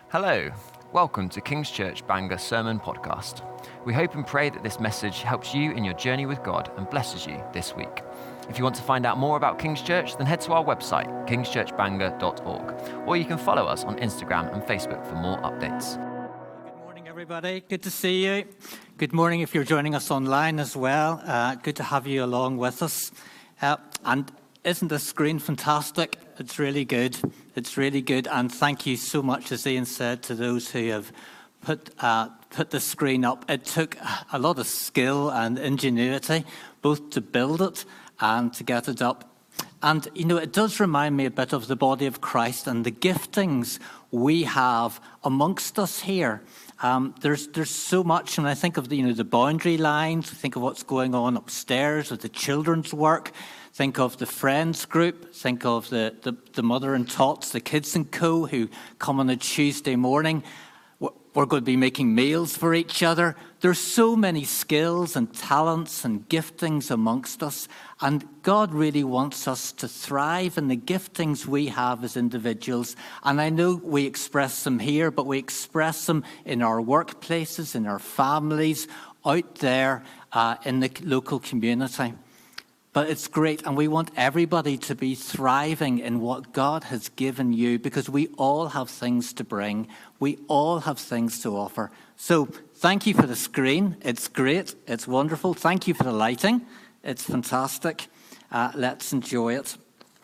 Hello, welcome to King's Church Bangor Sermon Podcast. We hope and pray that this message helps you in your journey with God and blesses you this week. If you want to find out more about King's Church, then head to our website, kingschurchbangor.org, or you can follow us on Instagram and Facebook for more updates. Good morning, everybody. Good to see you. Good morning if you're joining us online as well. Good to have you along with us. And isn't the screen fantastic? It's really good. It's really good. And thank you so much, as Ian said, to those who have put the screen up. It took a lot of skill and ingenuity, both to build it and to get it up. And, you know, it does remind me a bit of the body of Christ and the giftings we have amongst us here. There's so much, and I think of the boundary lines, think of what's going on upstairs with the children's work, think of the friends group, think of the mother and tots, the kids and co who come on a Tuesday morning. We're going to be making meals for each other. There's so many skills and talents and giftings amongst us. And God really wants us to thrive in the giftings we have as individuals. And I know we express them here, but we express them in our workplaces, in our families, out there in the local community. But it's great, and we want everybody to be thriving in what God has given you, because we all have things to bring. We all have things to offer. So thank you for the screen. It's great. It's wonderful. Thank you for the lighting. It's fantastic. Let's enjoy it.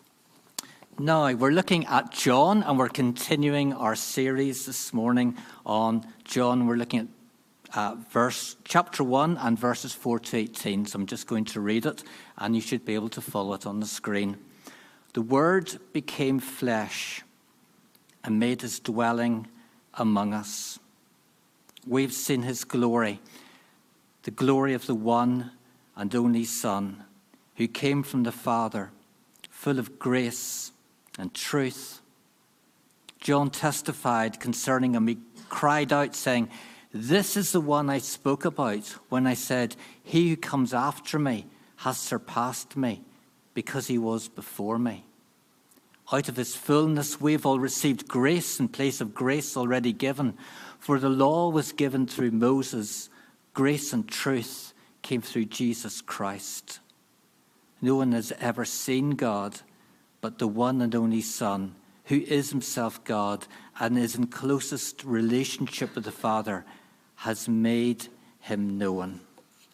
Now, we're looking at John, and we're continuing our series this morning on John. We're looking at chapter 1 and verses 4 to 18. So I'm just going to read it, and you should be able to follow it on the screen. The Word became flesh and made his dwelling among us. We've seen his glory, the glory of the one and only Son, who came from the Father, full of grace and truth. John testified concerning him. He cried out, saying, "This is the one I spoke about when I said, 'He who comes after me has surpassed me, because he was before me.' Out of his fullness we've all received grace in place of grace already given. For the law was given through Moses. Grace and truth came through Jesus Christ. No one has ever seen God but the one and only Son, who is himself God and is in closest relationship with the Father, has made him known."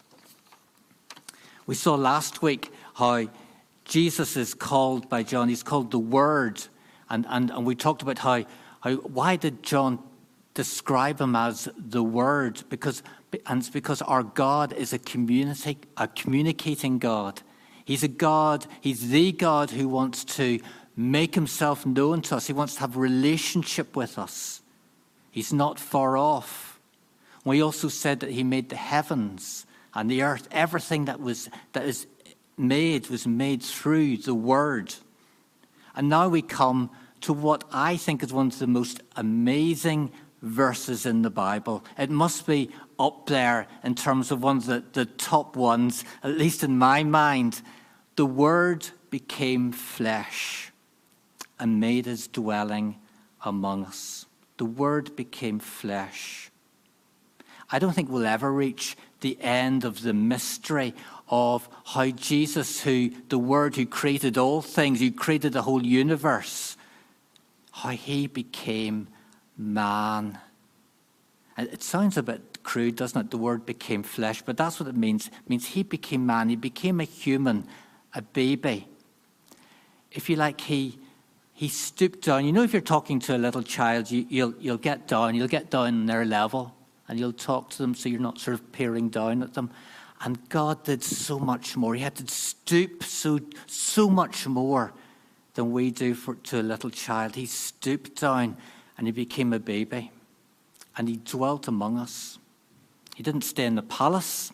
We saw last week how Jesus is called by John. He's called the Word. And we talked about why did John describe him as the Word? It's because our God is a communicating God. He's a God, he's the God who wants to make himself known to us. He wants to have a relationship with us. He's not far off. We also said that he made the heavens and the earth. Everything that is made was made through the Word. And now we come to what I think is one of the most amazing verses in the Bible. It must be up there in terms of one of the top ones, at least in my mind. The Word became flesh and made his dwelling among us. The Word became flesh. I don't think we'll ever reach the end of the mystery of how Jesus, the Word who created all things, who created the whole universe, how he became man. And it sounds a bit crude, doesn't it? The Word became flesh, but that's what it means. It means he became man. He became a human, a baby. If you like, he stooped down. You know, if you're talking to a little child, you'll get down on their level. And you'll talk to them so you're not sort of peering down at them. And God did so much more. He had to stoop so much more than we do to a little child. He stooped down and he became a baby. And he dwelt among us. He didn't stay in the palace.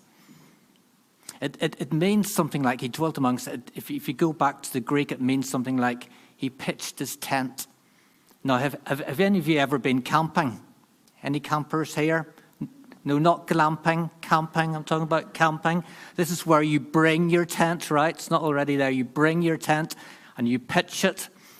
It means something like he dwelt amongst us. If you go back to the Greek, it means something like he pitched his tent. Now, have any of you ever been camping? Any campers here? No, not glamping, camping. I'm talking about camping. This is where you bring your tent, right? It's not already there. You bring your tent and you pitch it.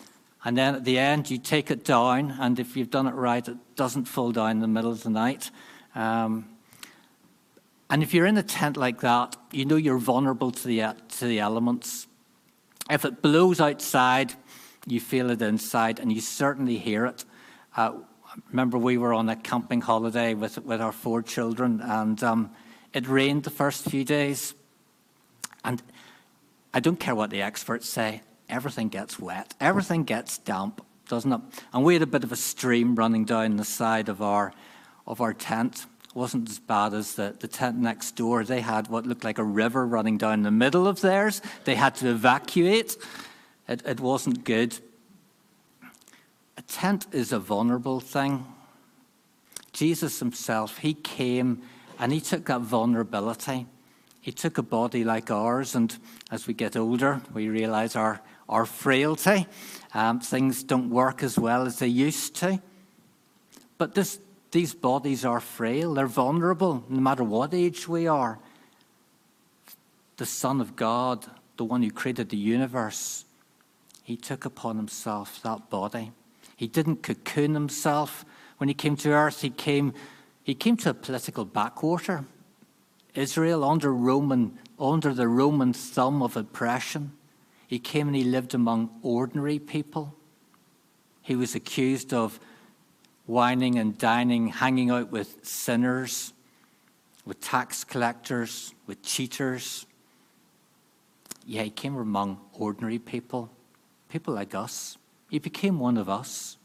And then at the end, you take it down, and if you've done it right, it doesn't fall down in the middle of the night. And if you're in a tent like that, you know you're vulnerable to the elements. If it blows outside, you feel it inside, and you certainly hear it. Remember, we were on a camping holiday with our 4 children, and it rained the first few days. And I don't care what the experts say, everything gets wet. Everything gets damp, doesn't it? And we had a bit of a stream running down the side of our tent. It wasn't as bad as the tent next door. They had what looked like a river running down the middle of theirs. They had to evacuate. It wasn't good. A tent is a vulnerable thing. Jesus himself, he came and he took that vulnerability. He took a body like ours, and as we get older, we realize our frailty. Things don't work as well as they used to. But these bodies are frail. They're vulnerable, no matter what age we are. The Son of God, the one who created the universe, he took upon himself that body. He didn't cocoon himself. When he came to earth, he came to a political backwater. Israel, under the Roman thumb of oppression. He came and he lived among ordinary people. He was accused of whining and dining, hanging out with sinners, with tax collectors, with cheaters. Yeah, he came among ordinary people, people like us. He became one of us.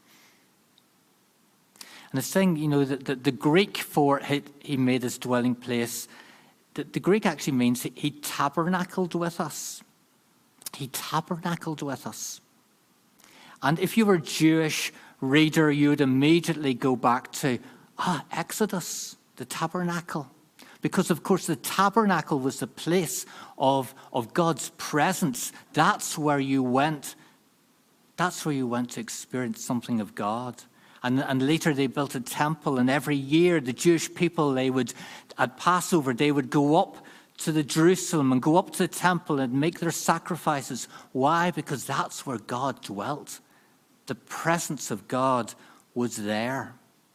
And the thing, that the Greek for he made his dwelling place, the Greek actually means he tabernacled with us. He tabernacled with us. And if you were a Jewish reader, you would immediately go back to Exodus, the tabernacle. Because, of course, the tabernacle was the place of God's presence. That's where you went. That's where you went to experience something of God. And later they built a temple, and every year the Jewish people, at Passover, they would go up to the Jerusalem and go up to the temple and make their sacrifices. Why? Because that's where God dwelt. The presence of God was there.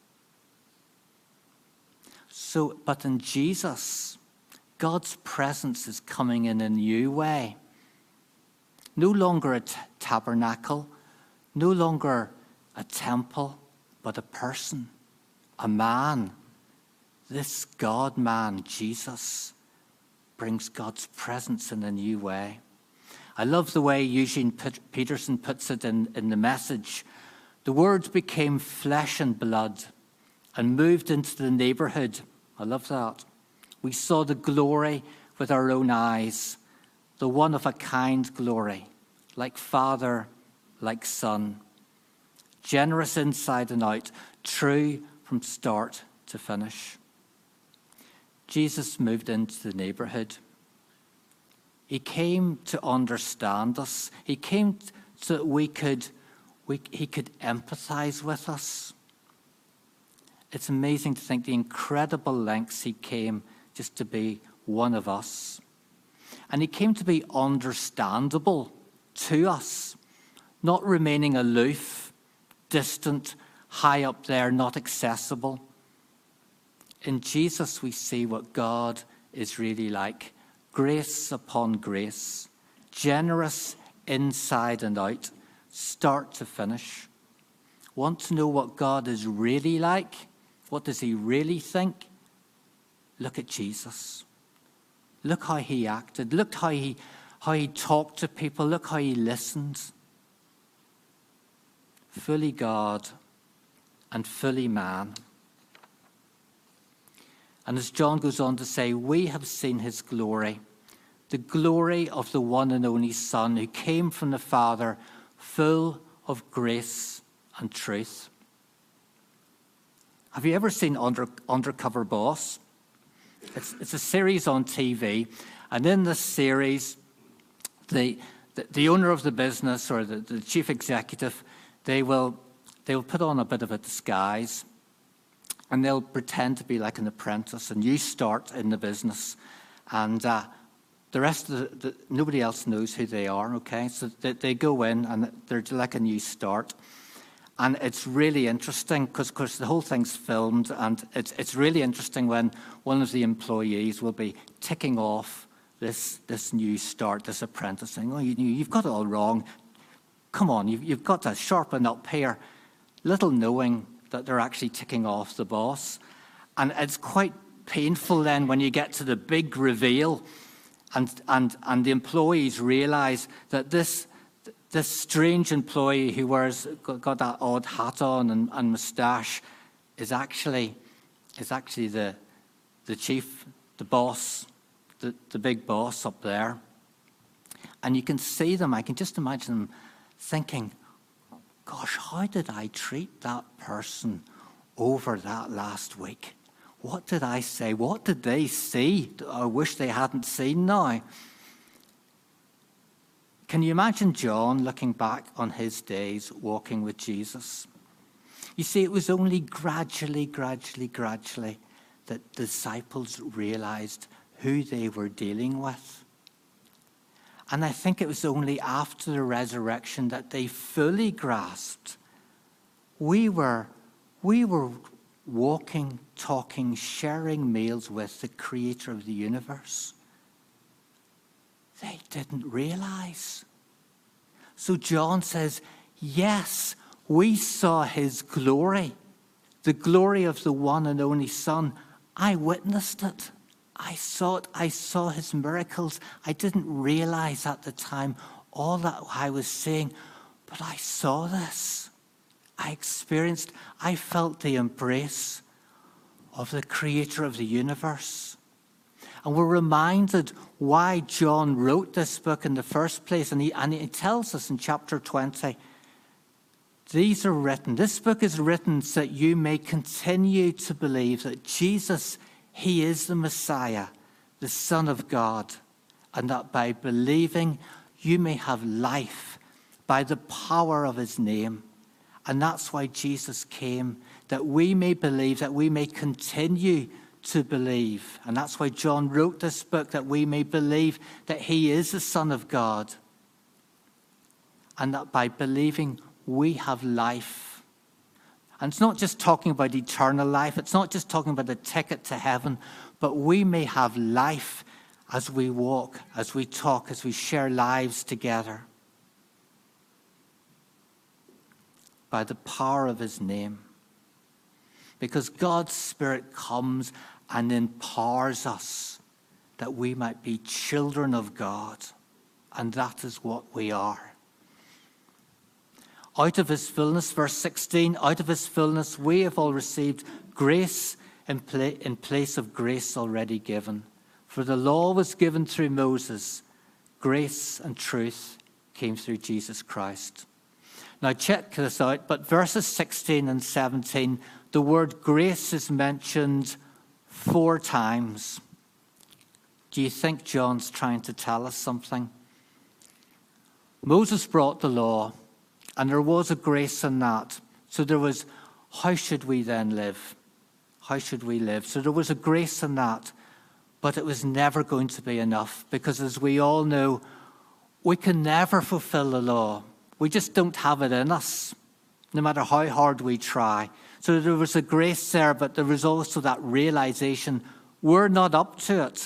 But in Jesus, God's presence is coming in a new way. No longer a tabernacle, no longer a temple, but a person, a man. This God-man, Jesus, brings God's presence in a new way. I love the way Eugene Peterson puts it in the Message. The Word became flesh and blood and moved into the neighborhood. I love that. We saw the glory with our own eyes, the one-of-a-kind glory, like Father, like Son, generous inside and out, true from start to finish. Jesus moved into the neighborhood. He came to understand us. He came so that he could empathize with us. It's amazing to think the incredible lengths he came just to be one of us. And he came to be understandable to us, not remaining aloof, distant, high up there, not accessible. In Jesus, we see what God is really like. Grace upon grace, generous inside and out, start to finish. Want to know what God is really like? What does he really think? Look at Jesus. Look how he acted. Look how he talked to people. Look how he listened. Fully God and fully man. And as John goes on to say, we have seen his glory, the glory of the one and only Son who came from the Father, full of grace and truth. Have you ever seen Undercover Boss? It's a series on TV, and in this series, the owner of the business or the chief executive, they will put on a bit of a disguise, and they'll pretend to be like an apprentice, and you start in the business, and The rest of nobody else knows who they are, okay? So they go in and they're like a new start. And it's really interesting because, of course, the whole thing's filmed, and it's really interesting when one of the employees will be ticking off this new start, this apprentice, saying, "Oh, you've got it all wrong. Come on, you've got to sharpen up here," little knowing that they're actually ticking off the boss. And it's quite painful then when you get to the big reveal, and the employees realize that this strange employee who got that odd hat on and moustache is actually the chief, the boss, the big boss up there. And you can see them, I can just imagine them thinking, "Gosh, how did I treat that person over that last week? What did I say? What did they see I wish they hadn't seen now?" Can you imagine John looking back on his days walking with Jesus? You see, it was only gradually that disciples realized who they were dealing with. And I think it was only after the resurrection that they fully grasped. We were walking, talking, sharing meals with the creator of the universe. They didn't realize. So John says, yes, we saw his glory, the glory of the one and only Son. I witnessed it. I saw it. I saw his miracles. I didn't realize at the time all that I was seeing, but I saw this. I felt the embrace of the creator of the universe. And we're reminded why John wrote this book in the first place. And he tells us in chapter 20, this book is written so that you may continue to believe that Jesus, he is the Messiah, the Son of God, and that by believing you may have life by the power of his name. And that's why Jesus came, that we may believe, that we may continue to believe. And that's why John wrote this book, that we may believe that he is the Son of God. And that by believing, we have life. And it's not just talking about eternal life. It's not just talking about the ticket to heaven. But we may have life as we walk, as we talk, as we share lives together. By the power of his name. Because God's Spirit comes and empowers us that we might be children of God. And that is what we are. Out of his fullness, verse 16, out of his fullness we have all received grace in place of grace already given. For the law was given through Moses. Grace and truth came through Jesus Christ. Now check this out, but verses 16 and 17, the word grace is mentioned 4 times. Do you think John's trying to tell us something? Moses brought the law, and there was a grace in that. So there was, how should we then live? How should we live? So there was a grace in that, but it was never going to be enough, because as we all know, we can never fulfill the law. We just don't have it in us, no matter how hard we try. So there was a grace there, but there was also that realization we're not up to it.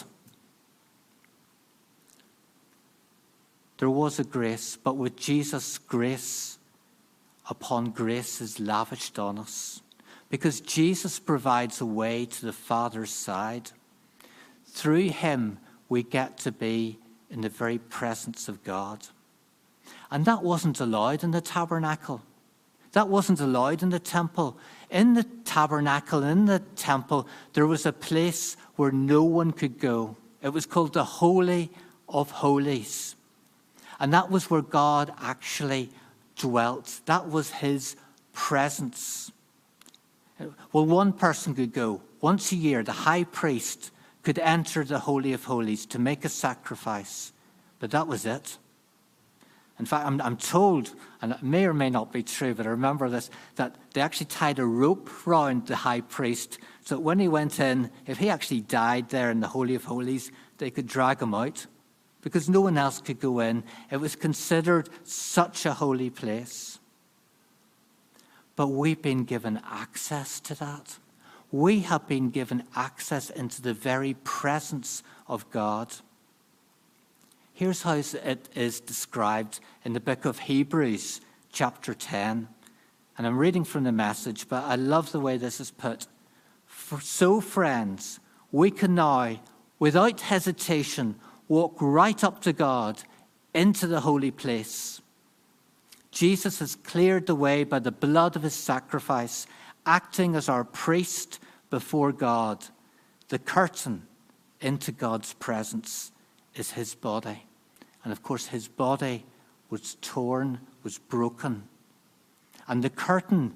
There was a grace, but with Jesus, grace upon grace is lavished on us. Because Jesus provides a way to the Father's side. Through him, we get to be in the very presence of God. And that wasn't allowed in the tabernacle. That wasn't allowed in the temple. In the tabernacle, in the temple, there was a place where no one could go. It was called the Holy of Holies. And that was where God actually dwelt. That was his presence. Well, one person could go. Once a year, the high priest could enter the Holy of Holies to make a sacrifice. But that was it. In fact, I'm told, and it may or may not be true, but I remember this, that they actually tied a rope round the high priest so that when he went in, if he actually died there in the Holy of Holies, they could drag him out. because no one else could go in. It was considered such a holy place. But we've been given access to that. We have been given access into the very presence of God. Here's how it is described in the book of Hebrews, chapter 10. And I'm reading from the Message, but I love the way this is put. So, friends, we can now, without hesitation, walk right up to God into the holy place. Jesus has cleared the way by the blood of his sacrifice, acting as our priest before God. The curtain into God's presence is his body. And of course, his body was torn, was broken. And the curtain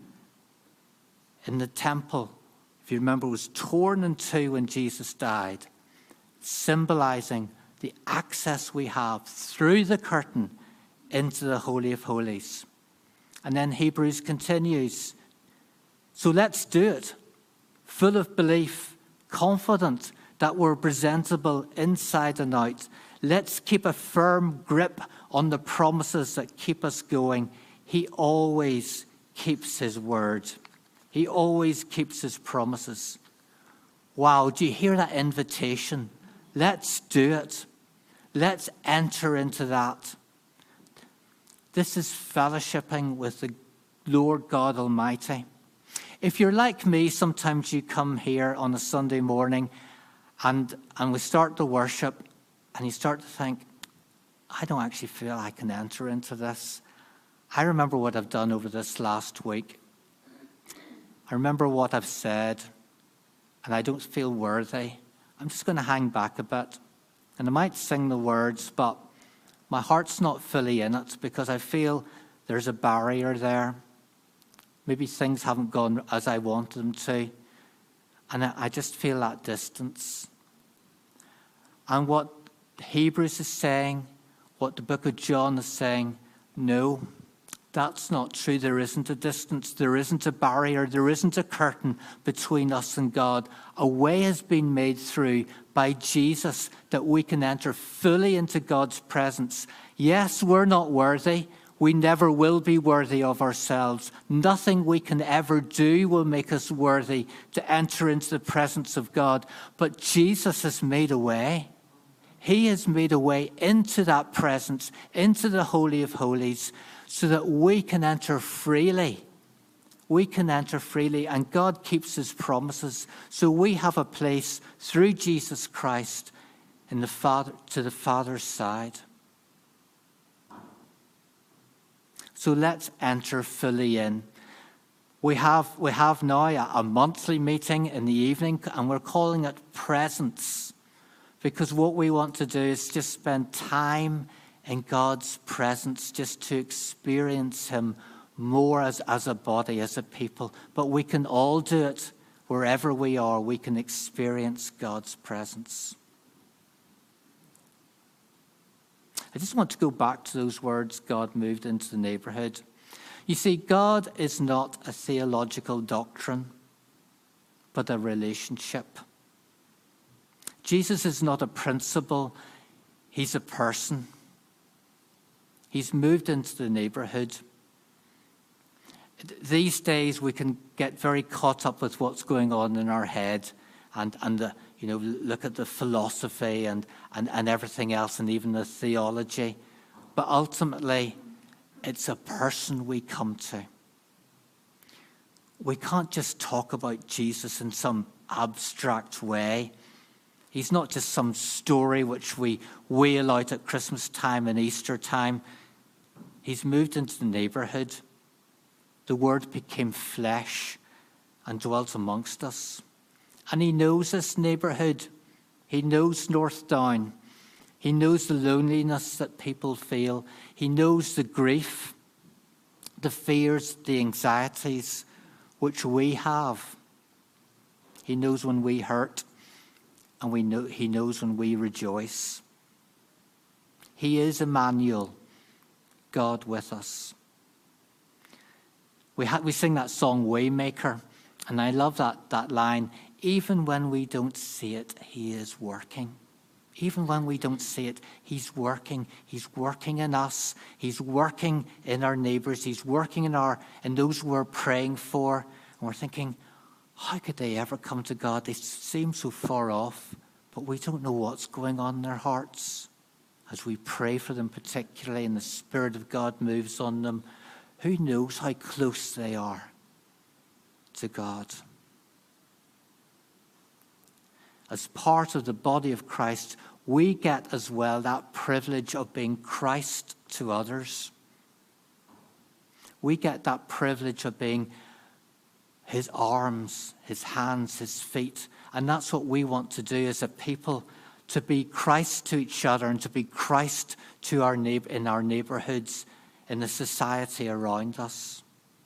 in the temple, if you remember, was torn in two when Jesus died, symbolizing the access we have through the curtain into the Holy of Holies. And then Hebrews continues. So let's do it, full of belief, confident that we're presentable inside and out. Let's keep a firm grip on the promises that keep us going. He always keeps his word. He always keeps his promises. Wow, do you hear that invitation? Let's do it. Let's enter into that. This is fellowshipping with the Lord God Almighty. If you're like me, sometimes you come here on a Sunday morning and we start the worship and you start to think, I don't actually feel I can enter into this. I remember what I've done over this last week. I remember what I've said, and I don't feel worthy. I'm just going to hang back a bit. And I might sing the words, but my heart's not fully in it because I feel there's a barrier there. Maybe things haven't gone as I wanted them to. And I just feel that distance. And what Hebrews is saying, what the book of John is saying, no, that's not true. There isn't a distance. There isn't a barrier. There isn't a curtain between us and God. A way has been made through by Jesus that we can enter fully into God's presence. Yes, we're not worthy. We never will be worthy of ourselves. Nothing we can ever do will make us worthy to enter into the presence of God. But Jesus has made a way. He has made a way into that presence, into the Holy of Holies, so that we can enter freely. We can enter freely, and God keeps his promises. So we have a place through Jesus Christ in the Father, to the Father's side. So let's enter fully in. We have now a monthly meeting in the evening, and we're calling it Presence, because what we want to do is just spend time in God's presence, just to experience him more as a body, as a people. But we can all do it wherever we are. We can experience God's presence. I just want to go back to those words, God moved into the neighborhood. You see, God is not a theological doctrine, but a relationship. Jesus is not a principle, he's a person. He's moved into the neighborhood. These days we can get very caught up with what's going on in our head and look at the philosophy and everything else, and even the theology. But ultimately, it's a person we come to. We can't just talk about Jesus in some abstract way. He's not just some story which we wail out at Christmas time and Easter time. He's moved into the neighborhood. The Word became flesh and dwelt amongst us. And he knows this neighborhood. He knows North Down. He knows the loneliness that people feel. He knows the grief, the fears, the anxieties which we have. He knows when we hurt, and he knows when we rejoice. He is Emmanuel, God with us. We sing that song, Waymaker, and I love that line. Even when we don't see it, he is working. Even when we don't see it, he's working. He's working in us. He's working in our neighbors. He's working in those we're praying for. And we're thinking, how could they ever come to God? They seem so far off, but we don't know what's going on in their hearts. As we pray for them particularly and the Spirit of God moves on them, who knows how close they are to God? As part of the body of Christ, we get as well that privilege of being Christ to others. We get that privilege of being his arms, his hands, his feet. And that's what we want to do as a people, to be Christ to each other and to be Christ to our in our neighborhoods, in the society around us.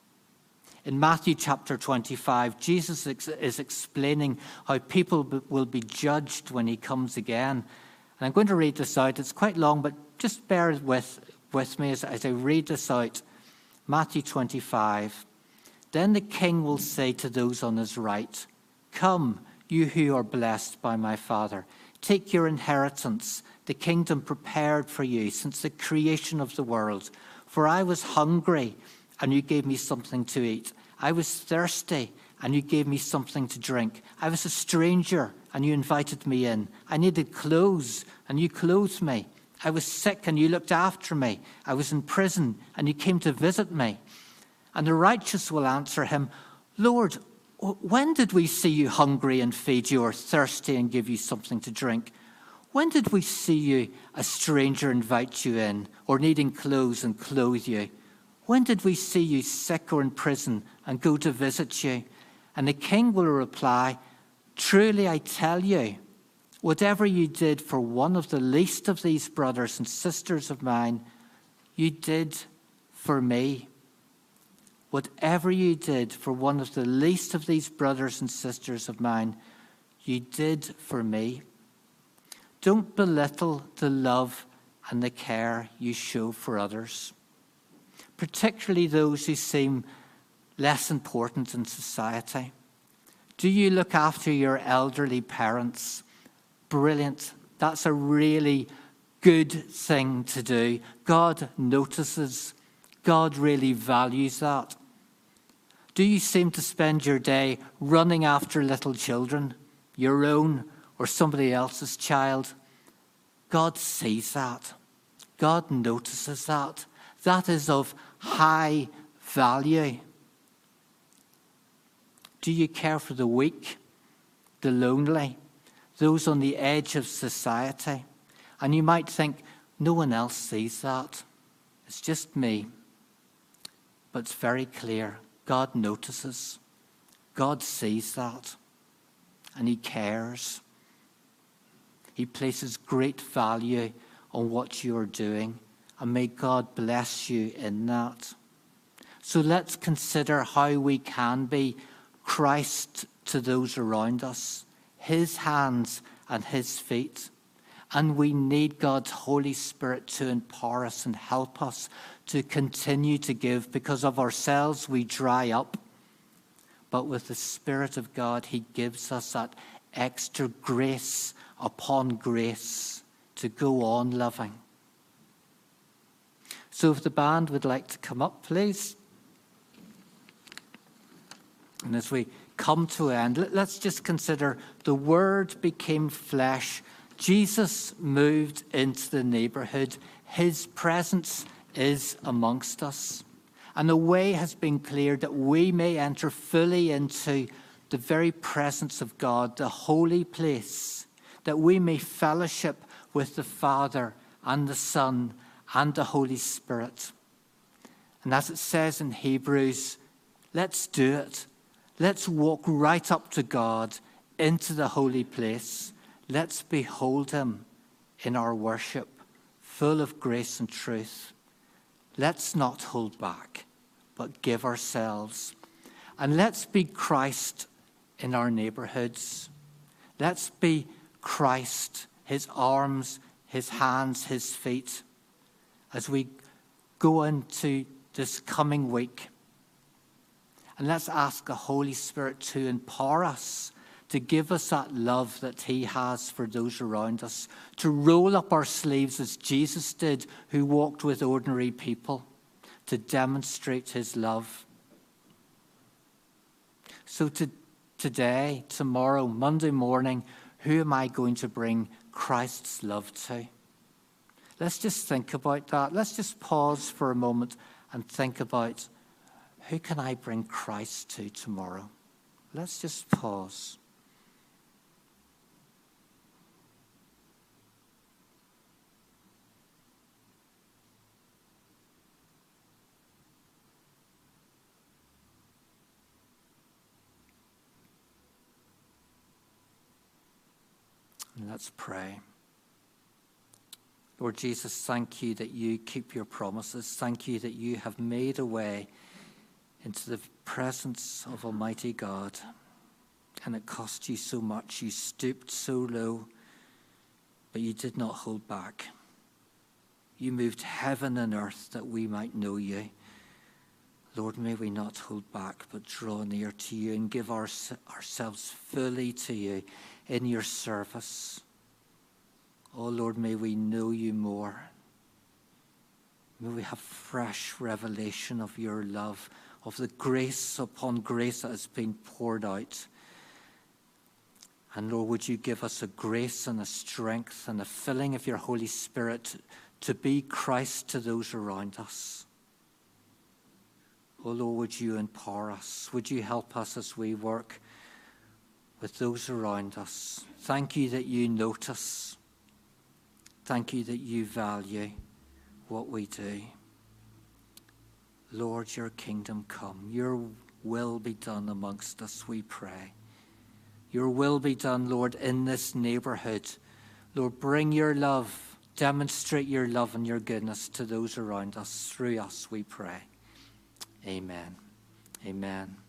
In Matthew chapter 25, Jesus is explaining how people will be judged when he comes again. And I'm going to read this out. It's quite long, but just bear with me as I read this out. Matthew 25. Then the king will say to those on his right, "Come, you who are blessed by my Father. Take your inheritance, the kingdom prepared for you since the creation of the world. For I was hungry, and you gave me something to eat. I was thirsty, and you gave me something to drink. I was a stranger, and you invited me in. I needed clothes, and you clothed me. I was sick, and you looked after me. I was in prison, and you came to visit me." And the righteous will answer him, "Lord, when did we see you hungry and feed you, or thirsty and give you something to drink? When did we see you a stranger invite you in, or needing clothes and clothe you? When did we see you sick or in prison and go to visit you?" And the king will reply, "Truly I tell you, whatever you did for one of the least of these brothers and sisters of mine, you did for me." Whatever you did for one of the least of these brothers and sisters of mine, you did for me. Don't belittle the love and the care you show for others, particularly those who seem less important in society. Do you look after your elderly parents? Brilliant. That's a really good thing to do. God notices. God really values that. Do you seem to spend your day running after little children, your own or somebody else's child? God sees that. God notices that. That is of high value. Do you care for the weak, the lonely, those on the edge of society? And you might think, no one else sees that. It's just me. But it's very clear. God notices. God sees that. And he cares. He places great value on what you are doing. And may God bless you in that. So let's consider how we can be Christ to those around us. His hands and his feet. And we need God's Holy Spirit to empower us and help us to continue to give, because of ourselves we dry up. But with the Spirit of God, he gives us that extra grace upon grace to go on loving. So if the band would like to come up, please. And as we come to an end, let's just consider the Word became flesh. Jesus moved into the neighborhood. His presence is amongst us. And the way has been cleared that we may enter fully into the very presence of God, the holy place, that we may fellowship with the Father and the Son and the Holy Spirit. And as it says in Hebrews, let's do it. Let's walk right up to God into the holy place. Let's behold him in our worship, full of grace and truth. Let's not hold back, but give ourselves. And let's be Christ in our neighborhoods. Let's be Christ, his arms, his hands, his feet, as we go into this coming week. And let's ask the Holy Spirit to empower us to give us that love that he has for those around us, to roll up our sleeves as Jesus did, who walked with ordinary people, to demonstrate his love. So today, tomorrow, Monday morning, who am I going to bring Christ's love to? Let's just think about that. Let's just pause for a moment and think about, who can I bring Christ to tomorrow? Let's just pause. And let's pray. Lord Jesus, thank you that you keep your promises. Thank you that you have made a way into the presence of Almighty God. And it cost you so much. You stooped so low, but you did not hold back. You moved heaven and earth that we might know you. Lord, may we not hold back, but draw near to you and give ourselves fully to you in your service. Oh, Lord, may we know you more. May we have fresh revelation of your love, of the grace upon grace that has been poured out. And Lord, would you give us a grace and a strength and a filling of your Holy Spirit to be Christ to those around us. Oh Lord, would you empower us? Would you help us as we work with those around us? Thank you that you notice. Thank you that you value what we do. Lord, your kingdom come. Your will be done amongst us, we pray. Your will be done, Lord, in this neighborhood. Lord, bring your love, demonstrate your love and your goodness to those around us. Through us, we pray. Amen. Amen.